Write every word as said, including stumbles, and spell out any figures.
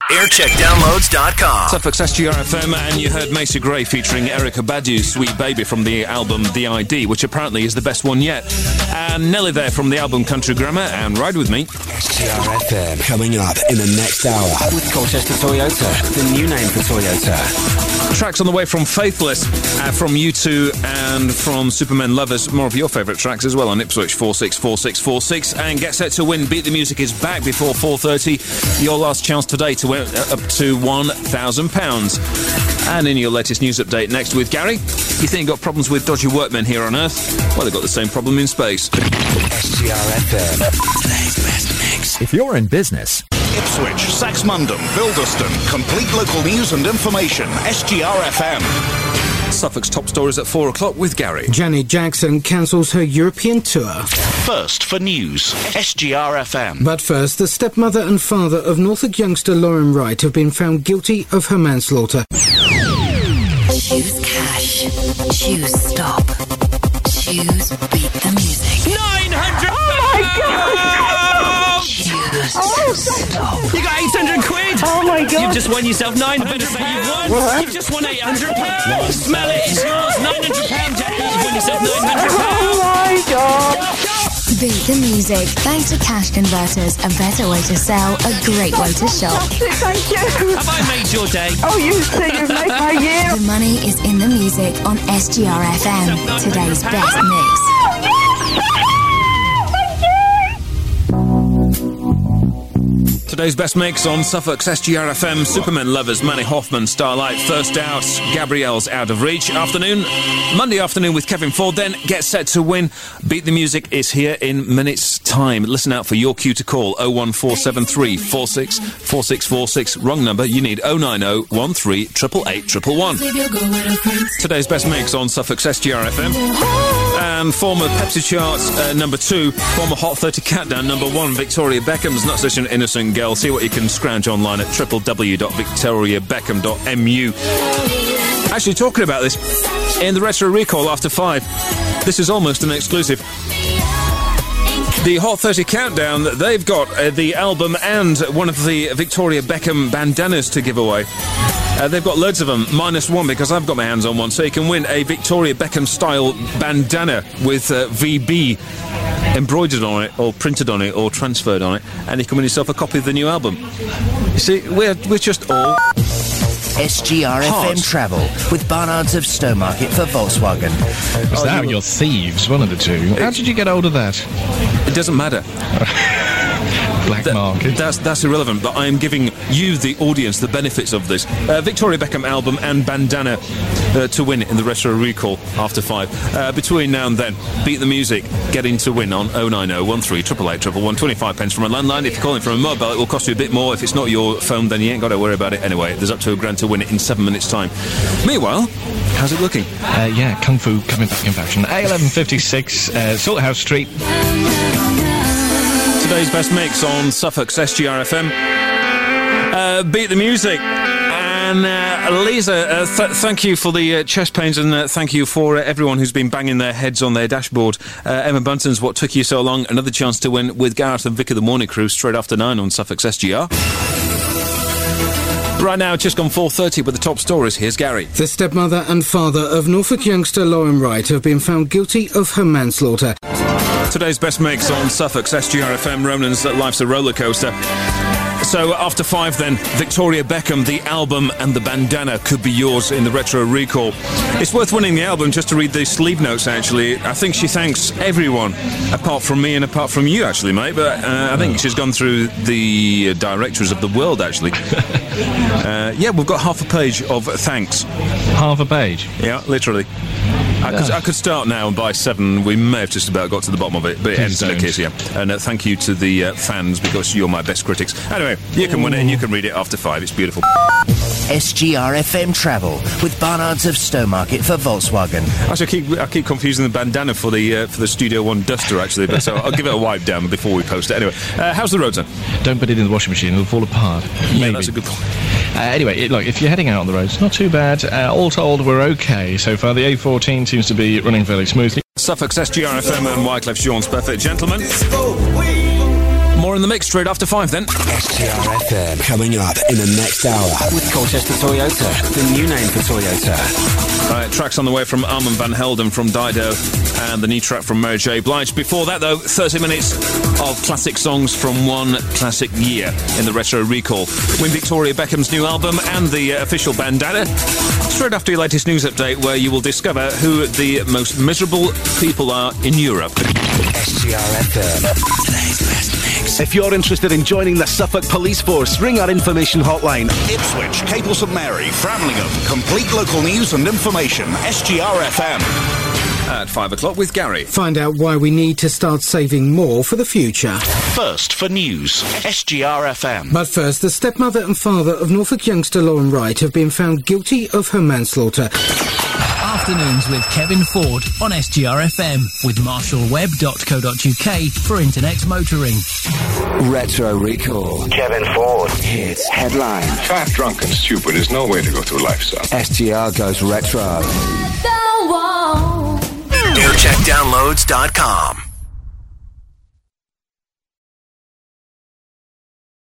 aircheck downloads dot com. Suffolk's S G R F M, and you heard Macy Gray featuring Erykah Badu's Sweet Baby from the album The I D, which apparently is the best one yet. And Nelly there from the album Country Grammar, and Ride With Me. S G R F M coming up in the next hour with Colchester Toyota, the new name for Toyota. Tracks on the way from Faithless, uh, from U two, and from Superman Lovers. More of your favourite tracks as well on Ipswich four six four six four six. And Get Set to Win, Beat the Music is back before four thirty. Your last chance today to win uh, up to one thousand pounds. And in your latest news update next with Gary, you think you've got problems with dodgy workmen here on Earth? Well, they've got the same problem in space. S G R F M, today's best mix. If you're in business... Ipswich, Saxmundham, Bilderston. Complete local news and information. S G R F M. Suffolk's top stories at four o'clock with Gary. Janet Jackson cancels her European tour. First for news. S G R F M. But first, the stepmother and father of Norfolk youngster Lauren Wright have been found guilty of her manslaughter. Choose cash. Choose stop. Choose beat the music. nine hundred Oh my God! Choose Oh, stop. You got eight hundred quid! Oh my God! You've just won yourself nine hundred pounds! What? You've just won eight hundred pounds! Smell it, it's yours! nine hundred pounds, Jackie! You've won yourself nine hundred pounds! Oh my God! Beat the music. Thanks to Cash Converters, a better way to sell, a great way to shop. Thank you! Have I made your day? Oh, you say you've made my year! The money is in the music on S G R F M. Today's best mix. Today's best mix on Suffolk's S G R F M. Superman Lovers, Manny Hoffman, Starlight. First out, Gabrielle's Out of Reach. Afternoon, Monday afternoon with Kevin Ford. Then Get Set to Win. Beat the Music is here in minutes' time. Listen out for your cue to call oh one four seven three four six four six four six. Wrong number. You need oh nine oh one three eight eight eight one one. Today's best mix on Suffolk's S G R F M. And former Pepsi Charts uh, number two, former Hot thirty Countdown number one, Victoria Beckham's Not Such an Innocent Girl. See what you can scrounge online at w w w dot victoria beckham dot m u. Actually, talking about this, in the Retro Recall after five, this is almost an exclusive. The Hot thirty Countdown, they've got uh, the album and one of the Victoria Beckham bandanas to give away. Uh, they've got loads of them, minus one because I've got my hands on one, so you can win a Victoria Beckham-style bandana with uh, V B embroidered on it, or printed on it, or transferred on it, and you can win yourself a copy of the new album. You see, we're, we're just all... S G R F M Hard. Travel with Barnard's of Stowmarket for Volkswagen. Is that or you're thieves? One of the two. How did you get hold of that? It doesn't matter. Black That- market. That's that's irrelevant, but I am giving you, the audience, the benefits of this. Uh, Victoria Beckham album and bandana uh, to win in the Retro Recall after five. Uh, between now and then, beat the music, get in to win on oh nine oh one three eight eight eight one one. twenty-five pence from a landline. If you're calling from a mobile, it will cost you a bit more. If it's not your phone, then you ain't got to worry about it anyway. There's up to a grand to win it in seven minutes' time. Meanwhile, how's it looking? Uh, yeah, Kung Fu coming back in fashion. A eleven fifty-six, uh, Salthouse Street. Today's best mix on Suffolk's S G R F M. Uh, beat the music. And uh, Lisa, uh, th- thank you for the uh, chest pains, and uh, thank you for uh, everyone who's been banging their heads on their dashboard. Uh, Emma Bunton's What Took You So Long? Another chance to win with Gareth and Vic of the Morning Crew straight after nine on Suffolk's S G R. Right now, it's just gone four thirty with the top stories. Here's Gary. The stepmother and father of Norfolk youngster Lauren Wright have been found guilty of her manslaughter. Today's best mix on Suffolk's S G R F M. Ronan's Life's a Roller Coaster. So after five then, Victoria Beckham, the album and the bandana could be yours in the Retro Recall. It's worth winning the album just to read the sleeve notes, actually. I think she thanks everyone, apart from me and apart from you, actually, mate. But uh, I think she's gone through the uh, directories of the world, actually. uh, yeah, we've got half a page of thanks. Half a page? Yeah, literally. I could, I could start now, and by seven we may have just about got to the bottom of it, but it ends in a kiss, yeah. And uh, thank you to the uh, fans, because you're my best critics. Anyway, you can win it and you can read it after five. It's beautiful. S G R F M Travel with Barnard's of Stowmarket for Volkswagen. Actually, I keep, I keep confusing the bandana for the uh, for the Studio One duster, actually, but so I'll give it a wipe down before we post it. Anyway, uh, how's the road, sir? Don't put it in the washing machine, it'll fall apart. Yeah, Maybe. that's a good point. Uh, anyway, it, look, if you're heading out on the roads, not too bad. Uh, all told, we're okay so far. The A fourteen seems to be running fairly smoothly. Suffolk's S G R F M and Wycliffe's Sean's Perfect Gentleman. More in the mix straight after five then. S G R F M coming up in the next hour with Colchester Toyota, the new name for Toyota. Right, tracks on the way from Armand Van Helden from Dido and the new track from Mary J. Blige. Before that, though, thirty minutes of classic songs from one classic year in the Retro Recall. Win Victoria Beckham's new album and the uh, official bandana. Straight after your latest news update, where you will discover who the most miserable people are in Europe. S G R F M, today's best mix. If you're interested in joining the Suffolk Police Force, ring our information hotline. Ipswich, Cable St Mary, Framlingham. Complete local news and information. S G R F M. At five o'clock with Gary. Find out why we need to start saving more for the future. First for news. S G R F M. But first, the stepmother and father of Norfolk youngster Lauren Wright have been found guilty of her manslaughter. Afternoons with Kevin Ford on S G R F M with marshall web dot co dot uk for internet motoring. Retro Recall. Kevin Ford. Hits headline. Fat, drunk and stupid is no way to go through life, son. S G R goes retro. aircheck downloads dot com.